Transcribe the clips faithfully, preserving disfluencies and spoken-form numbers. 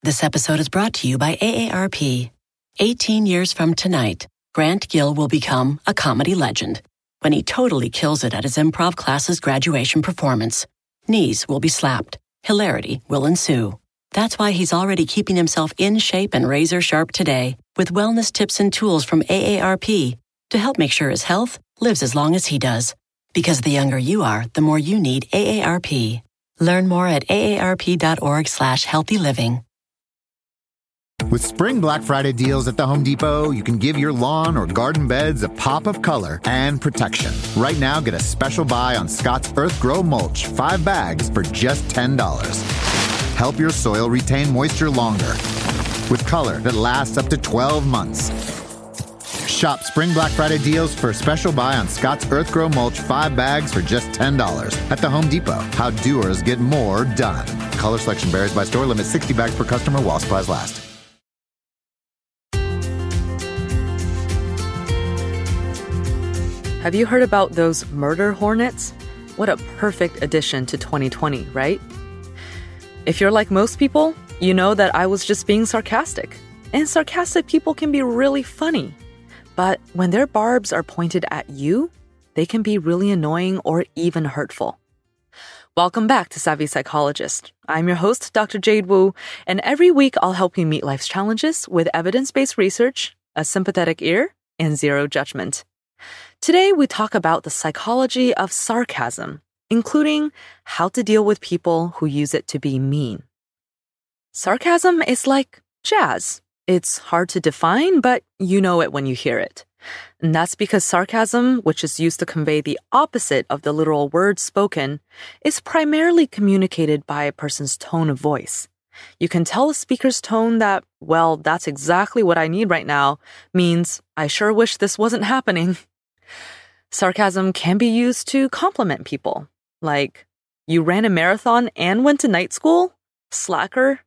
This episode is brought to you by A A R P. eighteen years from tonight, Grant Gill will become a comedy legend when he totally kills it at his improv class's graduation performance. Knees will be slapped. Hilarity will ensue. That's why he's already keeping himself in shape and razor sharp today with wellness tips and tools from A A R P to help make sure his health lives as long as he does. Because the younger you are, the more you need A A R P. Learn more at aarp.org slash healthy living. With Spring Black Friday deals at the Home Depot, you can give your lawn or garden beds a pop of color and protection. Right now, get a special buy on Scott's Earth Grow Mulch, five bags for just ten dollars. Help your soil retain moisture longer with color that lasts up to twelve months. Shop Spring Black Friday deals for a special buy on Scott's Earth Grow Mulch, five bags for just ten dollars at the Home Depot. How doers get more done. Color selection varies by store. Limit sixty bags per customer while supplies last. Have you heard about those murder hornets? What a perfect addition to twenty twenty, right? If you're like most people, you know that I was just being sarcastic. And sarcastic people can be really funny. But when their barbs are pointed at you, they can be really annoying or even hurtful. Welcome back to Savvy Psychologist. I'm your host, Doctor Jade Wu, and every week I'll help you meet life's challenges with evidence-based research, a sympathetic ear, and zero judgment. Today, we talk about the psychology of sarcasm, including how to deal with people who use it to be mean. Sarcasm is like jazz. It's hard to define, but you know it when you hear it. And that's because sarcasm, which is used to convey the opposite of the literal words spoken, is primarily communicated by a person's tone of voice. You can tell a speaker's tone that, well, that's exactly what I need right now, means, I sure wish this wasn't happening. Sarcasm can be used to compliment people, like, you ran a marathon and went to night school? Slacker.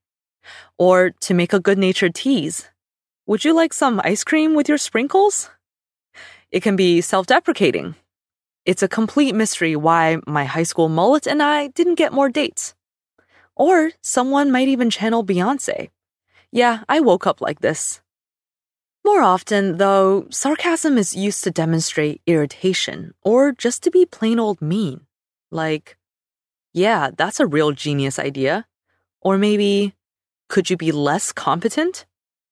Or to make a good-natured tease, would you like some ice cream with your sprinkles? It can be self-deprecating. It's a complete mystery why my high school mullet and I didn't get more dates. Or someone might even channel Beyonce. Yeah, I woke up like this. More often, though, sarcasm is used to demonstrate irritation or just to be plain old mean. Like, yeah, that's a real genius idea. Or maybe, could you be less competent?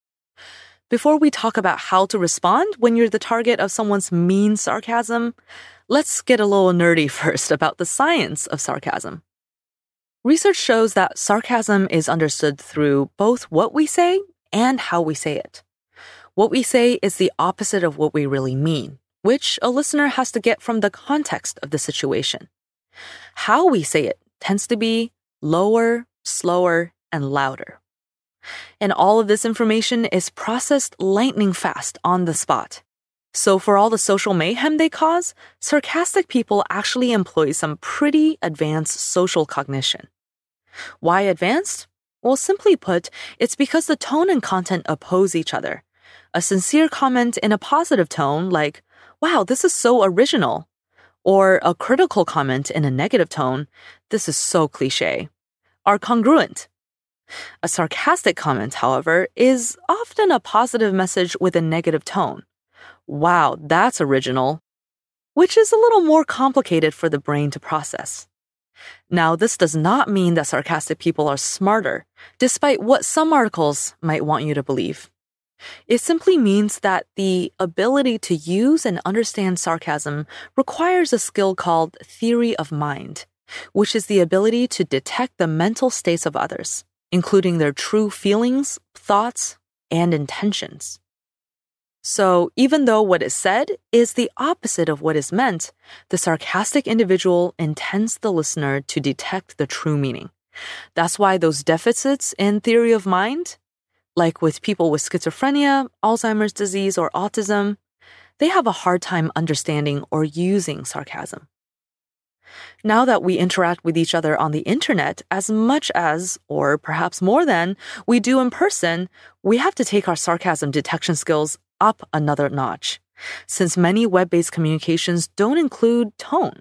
Before we talk about how to respond when you're the target of someone's mean sarcasm, let's get a little nerdy first about the science of sarcasm. Research shows that sarcasm is understood through both what we say and how we say it. What we say is the opposite of what we really mean, which a listener has to get from the context of the situation. How we say it tends to be lower, slower, and louder. And all of this information is processed lightning fast on the spot. So for all the social mayhem they cause, sarcastic people actually employ some pretty advanced social cognition. Why advanced? Well, simply put, it's because the tone and content oppose each other. A sincere comment in a positive tone, like, wow, this is so original. Or a critical comment in a negative tone, this is so cliche, are congruent. A sarcastic comment, however, is often a positive message with a negative tone. Wow, that's original. Which is a little more complicated for the brain to process. Now, this does not mean that sarcastic people are smarter, despite what some articles might want you to believe. It simply means that the ability to use and understand sarcasm requires a skill called theory of mind, which is the ability to detect the mental states of others, including their true feelings, thoughts, and intentions. So, even though what is said is the opposite of what is meant, the sarcastic individual intends the listener to detect the true meaning. That's why those deficits in theory of mind, like with people with schizophrenia, Alzheimer's disease, or autism, they have a hard time understanding or using sarcasm. Now that we interact with each other on the internet as much as, or perhaps more than, we do in person, we have to take our sarcasm detection skills up another notch, since many web-based communications don't include tone.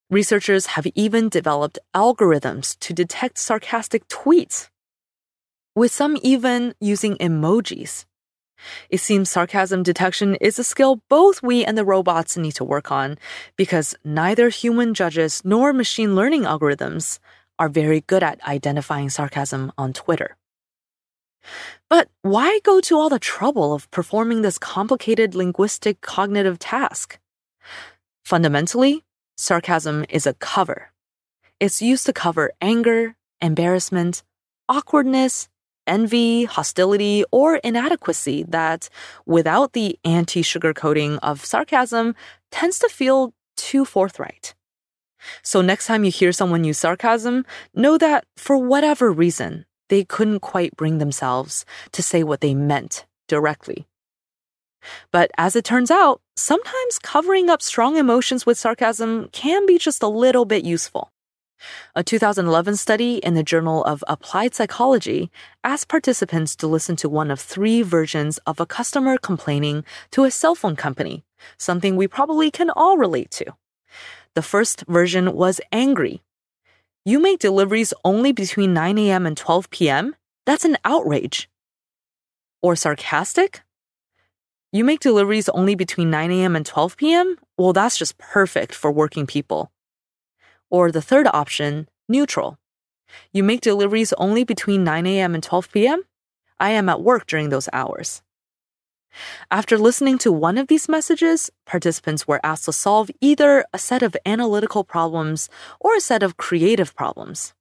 Researchers have even developed algorithms to detect sarcastic tweets. with some even using emojis. It seems sarcasm detection is a skill both we and the robots need to work on because neither human judges nor machine learning algorithms are very good at identifying sarcasm on Twitter. But why go to all the trouble of performing this complicated linguistic cognitive task? Fundamentally, sarcasm is a cover. It's used to cover anger, embarrassment, awkwardness, envy, hostility, or inadequacy that, without the anti-sugarcoating of sarcasm, tends to feel too forthright. So next time you hear someone use sarcasm, know that for whatever reason, they couldn't quite bring themselves to say what they meant directly. But as it turns out, sometimes covering up strong emotions with sarcasm can be just a little bit useful. A two thousand eleven study in the Journal of Applied Psychology asked participants to listen to one of three versions of a customer complaining to a cell phone company, something we probably can all relate to. The first version was angry. You make deliveries only between nine a.m. and twelve p.m.? That's an outrage. Or sarcastic? You make deliveries only between nine a.m. and twelve p.m.? Well, that's just perfect for working people. Or the third option, neutral. You make deliveries only between nine a.m. and twelve p.m.? I am at work during those hours. After listening to one of these messages, participants were asked to solve either a set of analytical problems or a set of creative problems.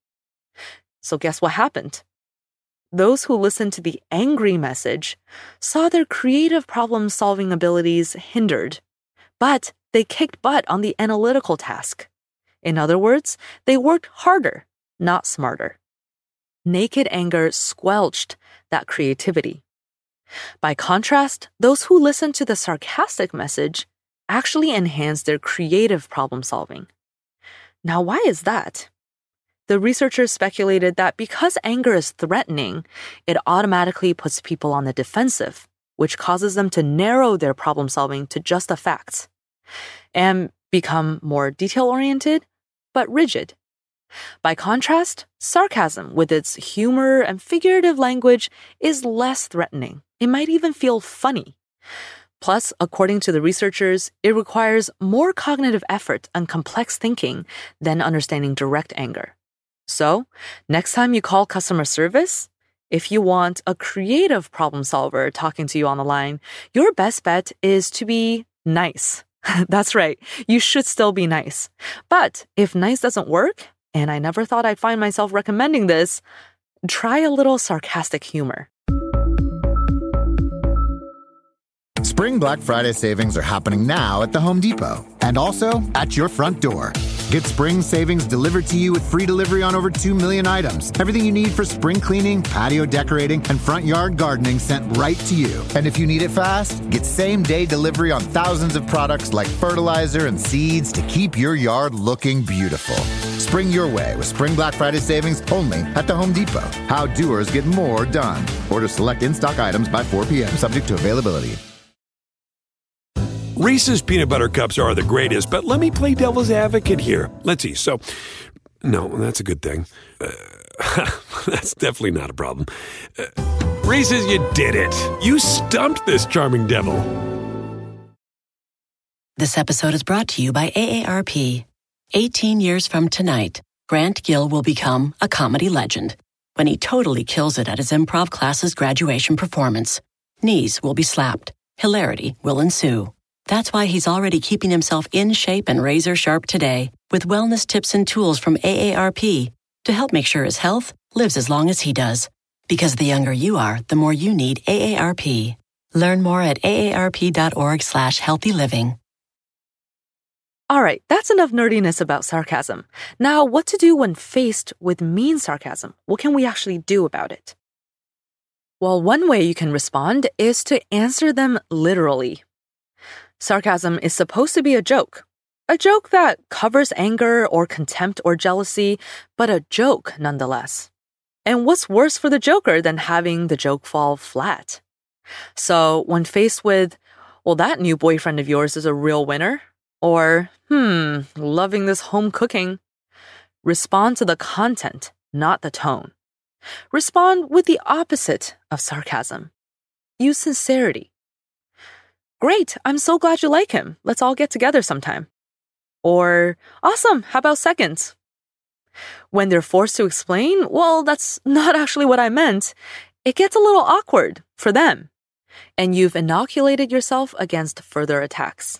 So guess what happened? Those who listened to the angry message saw their creative problem-solving abilities hindered, but they kicked butt on the analytical task. In other words, they worked harder, not smarter. Naked anger squelched that creativity. By contrast, those who listened to the sarcastic message actually enhanced their creative problem-solving. Now, why is that? The researchers speculated that because anger is threatening, it automatically puts people on the defensive, which causes them to narrow their problem-solving to just the facts and become more detail-oriented, but rigid. By contrast, sarcasm, with its humor and figurative language, is less threatening. It might even feel funny. Plus, according to the researchers, it requires more cognitive effort and complex thinking than understanding direct anger. So, next time you call customer service, if you want a creative problem solver talking to you on the line, your best bet is to be nice. That's right, you should still be nice. But if nice doesn't work, and I never thought I'd find myself recommending this, try a little sarcastic humor. Spring Black Friday savings are happening now at the Home Depot and also at your front door. Get spring savings delivered to you with free delivery on over two million items. Everything you need for spring cleaning, patio decorating, and front yard gardening sent right to you. And if you need it fast, get same-day delivery on thousands of products like fertilizer and seeds to keep your yard looking beautiful. Spring your way with Spring Black Friday savings only at the Home Depot. How doers get more done. Order select in-stock items by four p.m. subject to availability. Reese's Peanut Butter Cups are the greatest, but let me play devil's advocate here. Let's see. So, no, that's a good thing. Uh, that's definitely not a problem. Uh, Reese's, you did it. You stumped this charming devil. This episode is brought to you by A A R P. eighteen years from tonight, Grant Gill will become a comedy legend when he totally kills it at his improv class's graduation performance. Knees will be slapped. Hilarity will ensue. That's why he's already keeping himself in shape and razor sharp today with wellness tips and tools from A A R P to help make sure his health lives as long as he does. Because the younger you are, the more you need A A R P. Learn more at aarp.org slash healthy living. All right, that's enough nerdiness about sarcasm. Now, what to do when faced with mean sarcasm? What can we actually do about it? Well, one way you can respond is to answer them literally. Sarcasm is supposed to be a joke. A joke that covers anger or contempt or jealousy, but a joke nonetheless. And what's worse for the joker than having the joke fall flat? So when faced with, well, that new boyfriend of yours is a real winner, or, hmm, loving this home cooking, respond to the content, not the tone. Respond with the opposite of sarcasm. Use sincerity. Great, I'm so glad you like him. Let's all get together sometime. Or, awesome, how about seconds? When they're forced to explain, well, that's not actually what I meant. It gets a little awkward for them. And you've inoculated yourself against further attacks.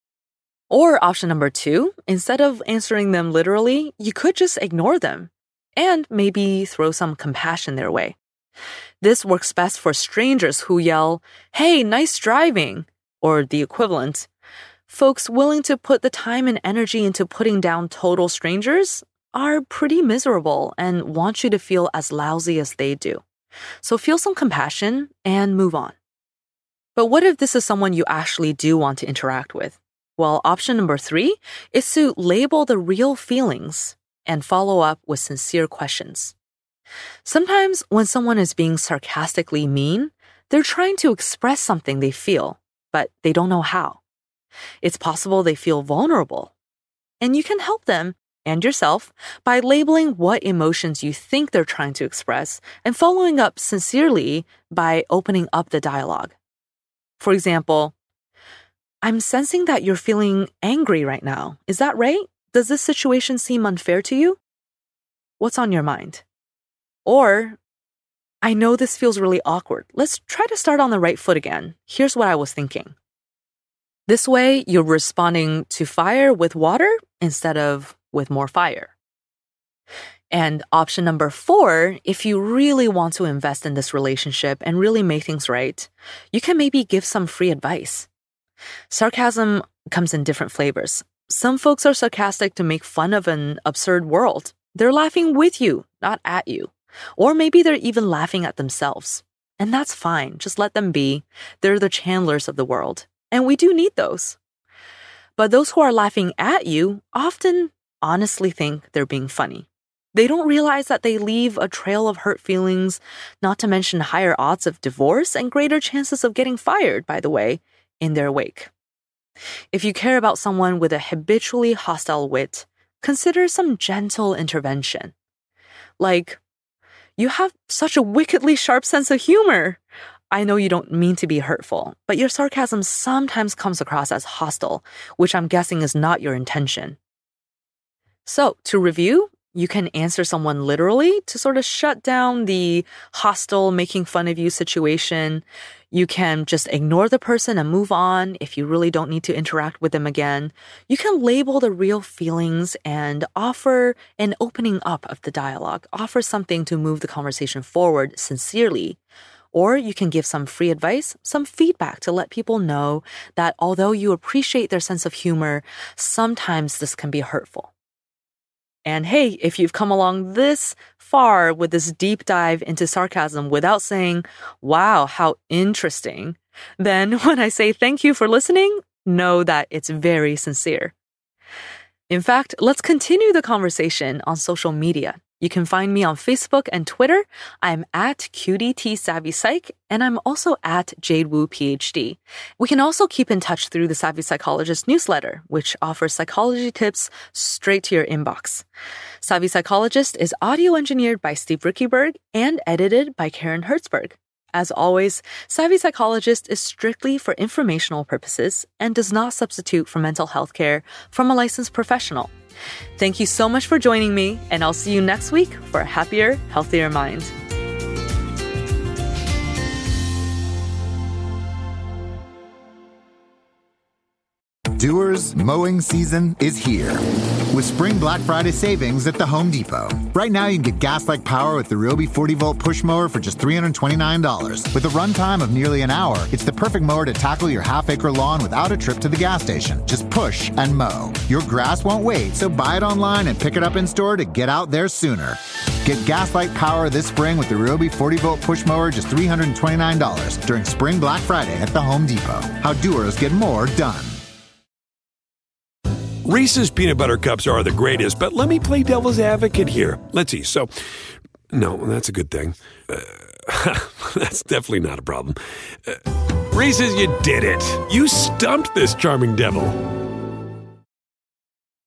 Or option number two, instead of answering them literally, you could just ignore them and maybe throw some compassion their way. This works best for strangers who yell, "Hey, nice driving," or the equivalent. Folks willing to put the time and energy into putting down total strangers are pretty miserable and want you to feel as lousy as they do. So feel some compassion and move on. But what if this is someone you actually do want to interact with? Well, option number three is to label the real feelings and follow up with sincere questions. Sometimes when someone is being sarcastically mean, they're trying to express something they feel, but they don't know how. It's possible they feel vulnerable. And you can help them and yourself by labeling what emotions you think they're trying to express and following up sincerely by opening up the dialogue. For example, "I'm sensing that you're feeling angry right now. Is that right? Does this situation seem unfair to you? What's on your mind?" Or, "I know this feels really awkward. Let's try to start on the right foot again. Here's what I was thinking." This way, you're responding to fire with water instead of with more fire. And option number four, if you really want to invest in this relationship and really make things right, you can maybe give some free advice. Sarcasm comes in different flavors. Some folks are sarcastic to make fun of an absurd world. They're laughing with you, not at you. Or maybe they're even laughing at themselves. And that's fine. Just let them be. They're the Chandlers of the world. And we do need those. But those who are laughing at you often honestly think they're being funny. They don't realize that they leave a trail of hurt feelings, not to mention higher odds of divorce and greater chances of getting fired, by the way, in their wake. If you care about someone with a habitually hostile wit, consider some gentle intervention. Like, "You have such a wickedly sharp sense of humor. I know you don't mean to be hurtful, but your sarcasm sometimes comes across as hostile, which I'm guessing is not your intention." So, to review, you can answer someone literally to sort of shut down the hostile, making fun of you situation. You can just ignore the person and move on if you really don't need to interact with them again. You can label the real feelings and offer an opening up of the dialogue, offer something to move the conversation forward sincerely. Or you can give some free advice, some feedback to let people know that although you appreciate their sense of humor, sometimes this can be hurtful. And hey, if you've come along this far with this deep dive into sarcasm without saying, "Wow, how interesting," then when I say thank you for listening, know that it's very sincere. In fact, let's continue the conversation on social media. You can find me on Facebook and Twitter. I'm at Q D T Savvy Psych, and I'm also at Jade Wu PhD. We can also keep in touch through the Savvy Psychologist newsletter, which offers psychology tips straight to your inbox. Savvy Psychologist is audio engineered by Steve Rickeberg and edited by Karen Hertzberg. As always, Savvy Psychologist is strictly for informational purposes and does not substitute for mental health care from a licensed professional. Thank you so much for joining me, and I'll see you next week for a happier, healthier mind. Doers, mowing season is here. With Spring Black Friday savings at the Home Depot. Right now, you can get gas-like power with the Ryobi forty volt push mower for just three hundred twenty-nine dollars. With a runtime of nearly an hour, it's the perfect mower to tackle your half-acre lawn without a trip to the gas station. Just push and mow. Your grass won't wait, so buy it online and pick it up in-store to get out there sooner. Get gas-like power this spring with the Ryobi forty volt push mower just three hundred twenty-nine dollars during Spring Black Friday at the Home Depot. How doers get more done. Reese's Peanut Butter Cups are the greatest, but let me play devil's advocate here. Let's see. So, no, that's a good thing. Uh, that's definitely not a problem. Uh, Reese's, you did it. You stumped this charming devil.